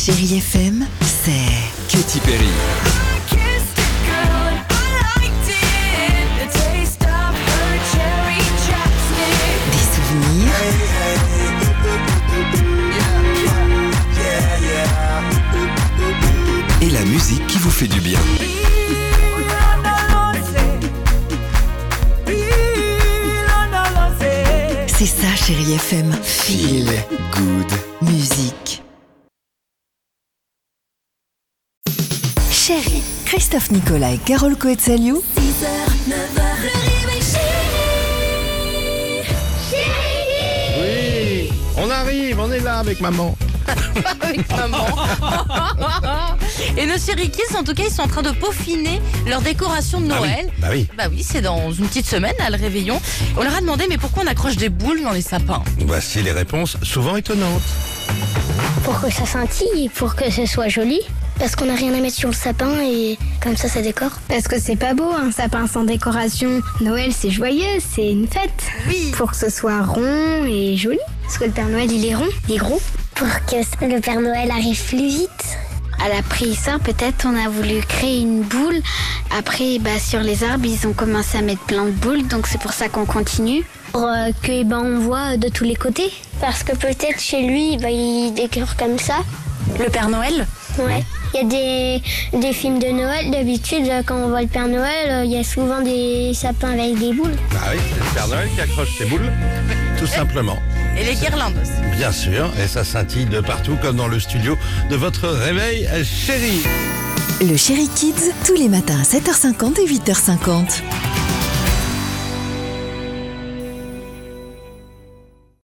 Chérie FM, c'est Katy Perry. des souvenirs, Et la musique qui vous fait du bien. c'est ça Chérie FM. Feel good. Musique. Chérie, Christophe Nicolas et Carole Coetzaliou 6h, 9h, le réveil Oui, on arrive, on est là avec maman. Avec maman. Et nos chéri kids, en tout cas, ils sont en train de peaufiner leur décoration de Noël. Bah oui. Bah oui, c'est dans une petite semaine, là, le réveillon. On leur a demandé, mais pourquoi on accroche des boules dans les sapins? Voici les réponses souvent étonnantes. Pour que ça scintille, pour que ce soit joli. Parce qu'on n'a rien à mettre sur le sapin et comme ça décore. Parce que c'est pas beau, un sapin sans décoration. Noël, c'est joyeux, c'est une fête. Oui. Pour que ce soit rond et joli. Parce que le Père Noël, il est rond, il est gros. Pour que le Père Noël arrive plus vite. À la préhistoire, peut-être, on a voulu créer une boule. Après, sur les arbres, ils ont commencé à mettre plein de boules, donc c'est pour ça qu'on continue. Pour que on voit de tous les côtés. Parce que peut-être chez lui, il décore comme ça. Le Père Noël? Ouais. Il y a des films de Noël, d'habitude, quand on voit le Père Noël, il y a souvent des sapins avec des boules. Bah oui, c'est le Père Noël qui accroche ses boules, tout simplement. Et les guirlandes aussi. Bien sûr, et ça scintille de partout comme dans le studio de votre réveil chéri. le Chérie Kids tous les matins à 7h50 et 8h50.